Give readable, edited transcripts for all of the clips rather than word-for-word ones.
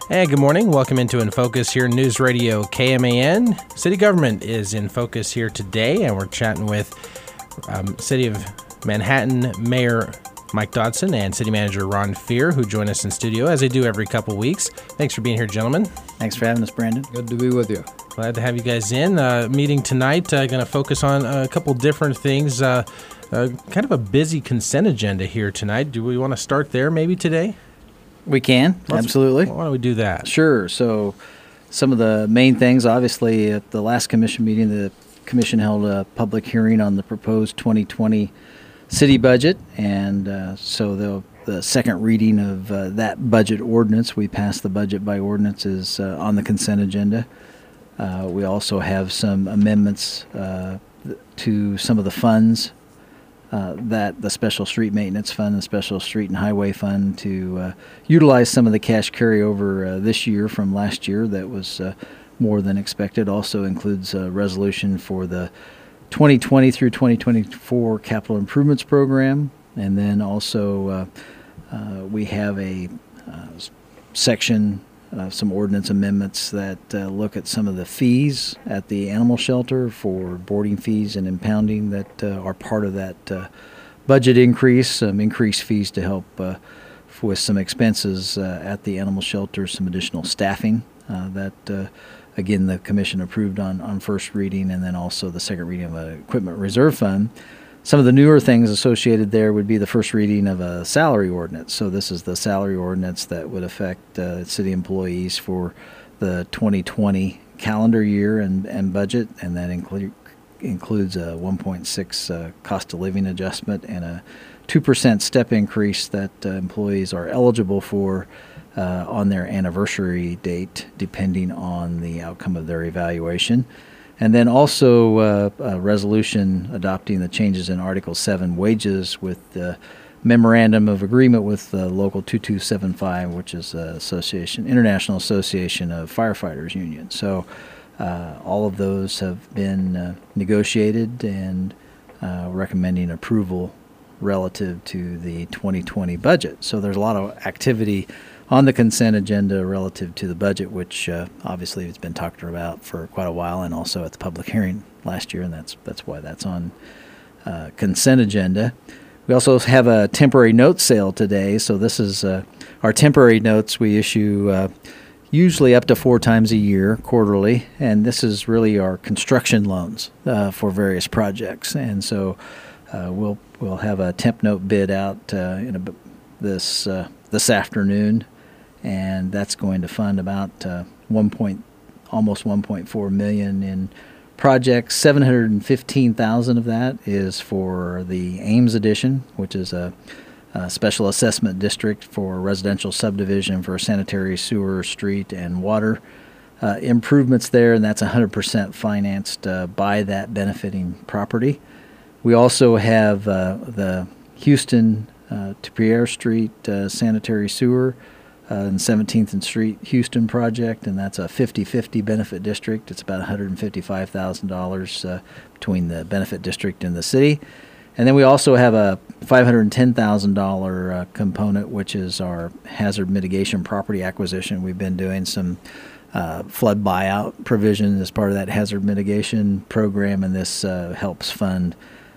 Hey, good morning. Welcome into In Focus here, News Radio KMAN. City government is in focus here today, and we're chatting with City of Manhattan Mayor Mike Dodson and City Manager Ron Fear, who join us in studio as they do every couple weeks. Thanks for being here, gentlemen. Thanks for having us, Brandon. Good to be with you. Glad to have you guys in. Meeting tonight, going to focus on a couple different things. Kind of a busy consent agenda here tonight. Do we want to start there maybe today? We can, absolutely. Why don't we do that? Sure. So some of the main things, obviously, at the last commission meeting, the commission held a public hearing on the proposed 2020 city budget. And so the second reading of that budget ordinance, we passed the budget by ordinance, is on the consent agenda. We also have some amendments to some of the funds that the Special Street Maintenance Fund, the Special Street and Highway Fund, to utilize some of the cash carryover this year from last year that was more than expected. Also includes a resolution for the 2020 through 2024 Capital Improvements Program. And then also we have a section, some ordinance amendments that look at some of the fees at the animal shelter for boarding fees and impounding that are part of that budget increase, some increased fees to help with some expenses at the animal shelter, some additional staffing that, again, the commission approved on first reading, and then also the second reading of an equipment reserve fund. Some of the newer things associated there would be the first reading of a salary ordinance. So this is the salary ordinance that would affect city employees for the 2020 calendar year and budget, and that includes a 1.6 cost of living adjustment and a 2% step increase that employees are eligible for on their anniversary date, depending on the outcome of their evaluation. And then also a resolution adopting the changes in Article 7 wages with the memorandum of agreement with Local 2275, which is International Association of Firefighters Union. So all of those have been negotiated and recommending approval relative to the 2020 budget. So there's a lot of activity on the consent agenda relative to the budget, which obviously has been talked about for quite a while, and also at the public hearing last year, and that's why that's on consent agenda. We also have a temporary note sale today. So this is our temporary notes we issue usually up to 4 times a year, quarterly, and this is really our construction loans for various projects. And so we'll have a temp note bid out this afternoon. And that's going to fund about almost 1.4 million in projects. 715,000 of that is for the Ames addition, which is a special assessment district for residential subdivision for sanitary, sewer, street, and water improvements there, and that's 100% financed by that benefiting property. We also have the Houston to Pierre Street sanitary sewer and 17th and Street Houston project, and that's a 50-50 benefit district. It's about $155,000 between the benefit district and the city. And then we also have a $510,000 component, which is our hazard mitigation property acquisition. We've been doing some flood buyout provision as part of that hazard mitigation program, and this helps fund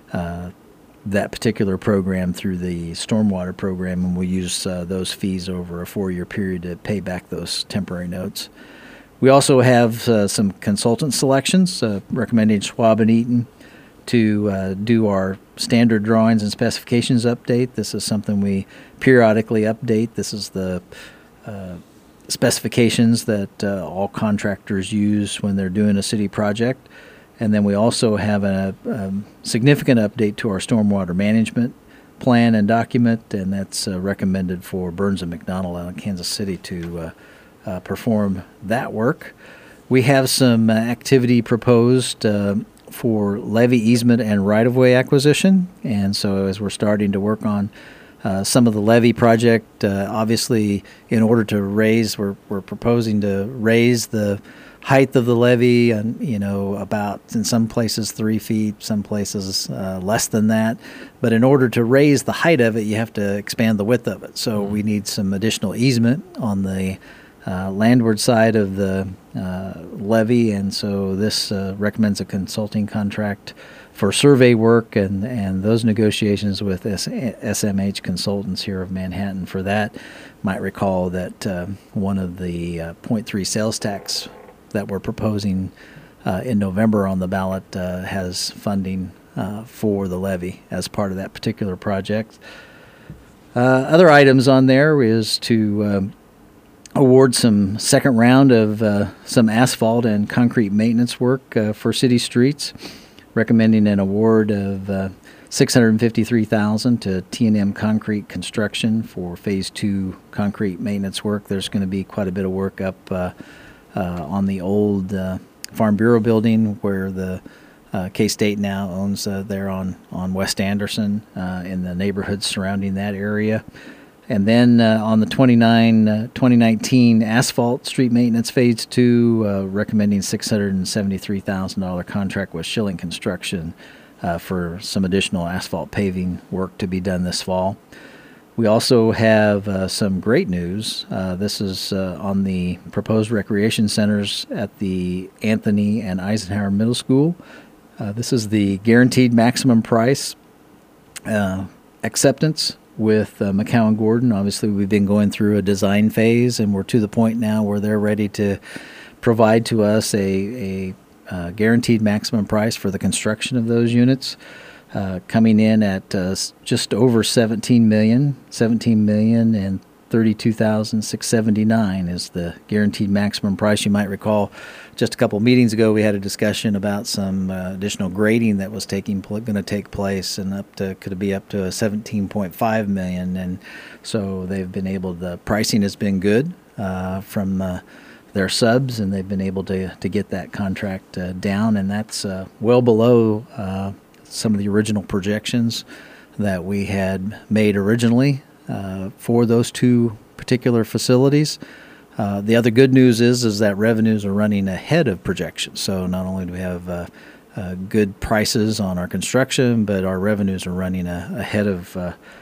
that particular program through the stormwater program, and we use those fees over a 4-year period to pay back those temporary notes. We also have some consultant selections, recommending Schwab and Eaton to do our standard drawings and specifications update. This is something we periodically update. This is the specifications that all contractors use when they're doing a city project. And then we also have a significant update to our stormwater management plan and document, and that's recommended for Burns and McDonnell out in Kansas City to perform that work. We have some activity proposed for levee easement and right-of-way acquisition, and so as we're starting to work on some of the levee project, obviously in order to raise, we're proposing to raise the height of the levee, and about in some places 3 feet, some places less than that. But in order to raise the height of it, you have to expand the width of it. So we need some additional easement on the landward side of the levee, and so this recommends a consulting contract for survey work, and those negotiations with SMH Consultants here of Manhattan for that. Might recall that one of the 0.3 sales tax that we're proposing in November on the ballot has funding for the levee as part of that particular project. Other items on there is to award some second round of some asphalt and concrete maintenance work for city streets, recommending an award of $653,000 to T&M Concrete Construction for Phase 2 concrete maintenance work. There's going to be quite a bit of work up on the old Farm Bureau building where the K-State now owns there on West Anderson in the neighborhoods surrounding that area. And then on the 2019 asphalt street maintenance Phase 2, recommending $673,000 contract with Schilling Construction for some additional asphalt paving work to be done this fall. We also have some great news. This is on the proposed recreation centers at the Anthony and Eisenhower Middle School. This is the guaranteed maximum price acceptance with McCown Gordon. Obviously, we've been going through a design phase, and we're to the point now where they're ready to provide to us a guaranteed maximum price for the construction of those units, coming in at just over $17 million and $32,679 is the guaranteed maximum price. You might recall just a couple meetings ago we had a discussion about some additional grading that was going to take place, and could be up to $17.5 million. And so they've been able. The pricing has been good from their subs, and they've been able to get that contract down, and that's well below some of the original projections that we had made originally for those two particular facilities. The other good news is that revenues are running ahead of projections. So not only do we have good prices on our construction, but our revenues are running ahead of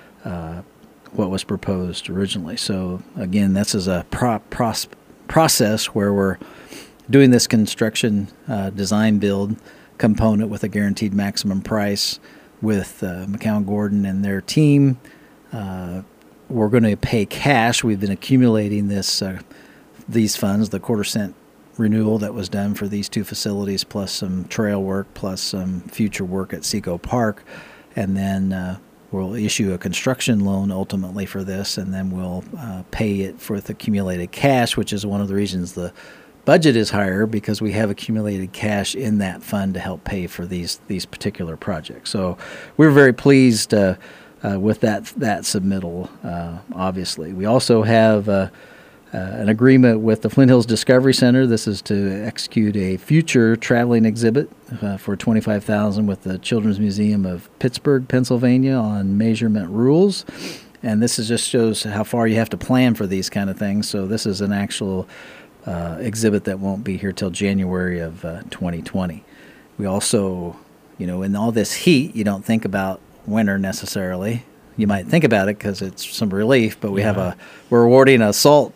what was proposed originally. So again, this is a process where we're doing this construction design build component with a guaranteed maximum price with McCown Gordon and their team. We're going to pay cash. We've been accumulating these funds, the quarter-cent renewal that was done for these two facilities, plus some trail work, plus some future work at Seco Park, and then we'll issue a construction loan ultimately for this, and then we'll pay it with accumulated cash, which is one of the reasons the budget is higher, because we have accumulated cash in that fund to help pay for these particular projects. So we're very pleased with that submittal. Obviously, we also have an agreement with the Flint Hills Discovery Center. This is to execute a future traveling exhibit for $25,000 with the Children's Museum of Pittsburgh, Pennsylvania, on measurement rules. And this just shows how far you have to plan for these kind of things. So this is an actual exhibit that won't be here till January of 2020. We also, in all this heat, you don't think about winter necessarily. You might think about it because it's some relief, but we're awarding a salt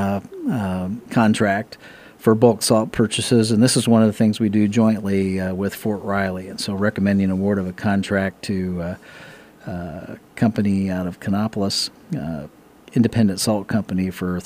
contract for bulk salt purchases, and this is one of the things we do jointly with Fort Riley, and so recommending award of a contract to a company out of Kannapolis, Independent Salt Company, for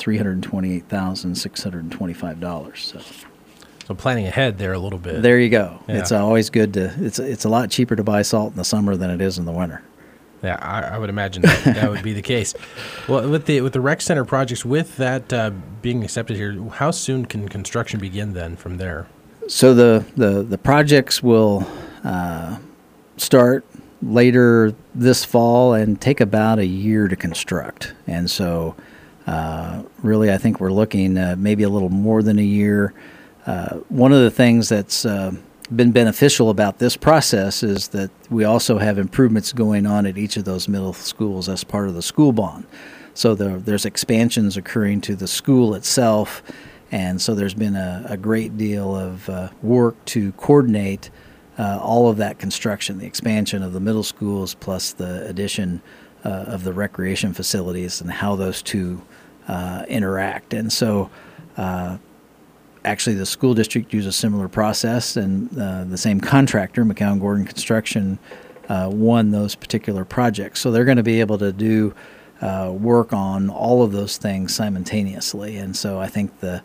$328,625. So planning ahead there a little bit. There you go. Yeah. It's always good to. It's a lot cheaper to buy salt in the summer than it is in the winter. Yeah, I would imagine that would be the case. Well, with the rec center projects, with that being accepted here, how soon can construction begin then from there? So the projects will start later this fall and take about a year to construct. And so really I think we're looking maybe a little more than a year. One of the things that's been beneficial about this process is that we also have improvements going on at each of those middle schools as part of the school bond. So there's expansions occurring to the school itself, and so there's been a great deal of work to coordinate all of that construction, the expansion of the middle schools plus the addition of the recreation facilities and how those two interact. And so Actually, the school district used a similar process, and the same contractor, McCown Gordon Construction, won those particular projects. So they're going to be able to do work on all of those things simultaneously. And so I think the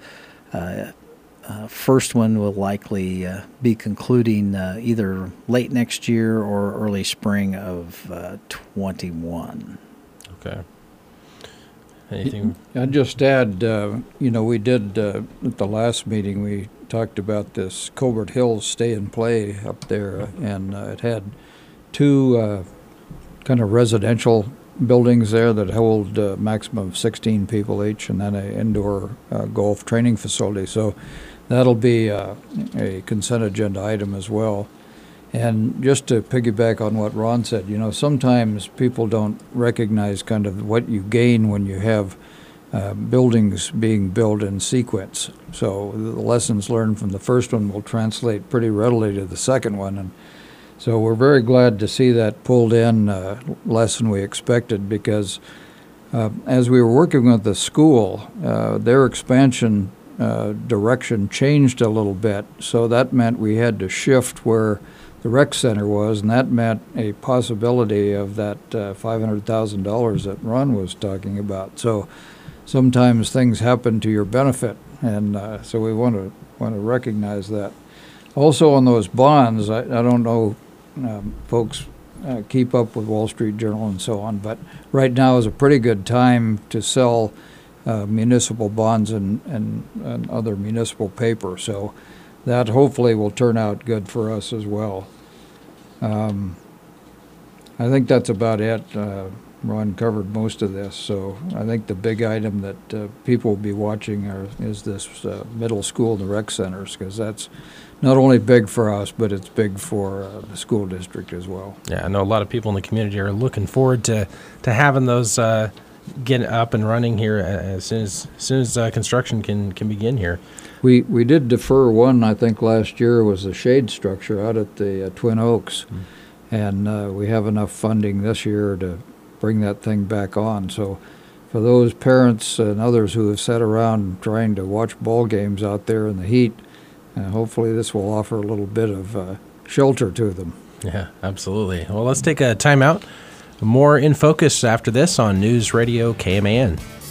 first one will likely be concluding either late next year or early spring of 21. Okay. Anything? I'd just add, we did at the last meeting, we talked about this Colbert Hills Stay and Play up there, and it had two kind of residential buildings there that hold a maximum of 16 people each, and then an indoor golf training facility. So that'll be a consent agenda item as well. And just to piggyback on what Ron said, sometimes people don't recognize kind of what you gain when you have buildings being built in sequence. So the lessons learned from the first one will translate pretty readily to the second one. And so we're very glad to see that pulled in less than we expected, because as we were working with the school, their expansion direction changed a little bit. So that meant we had to shift where the rec center was, and that meant a possibility of that $500,000 that Ron was talking about. So sometimes things happen to your benefit, and so we want to recognize that. Also on those bonds, I don't know, folks keep up with Wall Street Journal and so on, but right now is a pretty good time to sell municipal bonds and other municipal paper. So that hopefully will turn out good for us as well. I think that's about it. Ron covered most of this, so I think the big item that people will be watching is this middle school and the rec centers, because that's not only big for us, but it's big for the school district as well. Yeah, I know a lot of people in the community are looking forward to having those get up and running here as soon as construction can begin here. We did defer one, I think last year, was the shade structure out at the Twin Oaks, and we have enough funding this year to bring that thing back on. So for those parents and others who have sat around trying to watch ball games out there in the heat, hopefully this will offer a little bit of shelter to them. Yeah, absolutely. Well, let's take a time out. More In Focus after this on News Radio KMAN.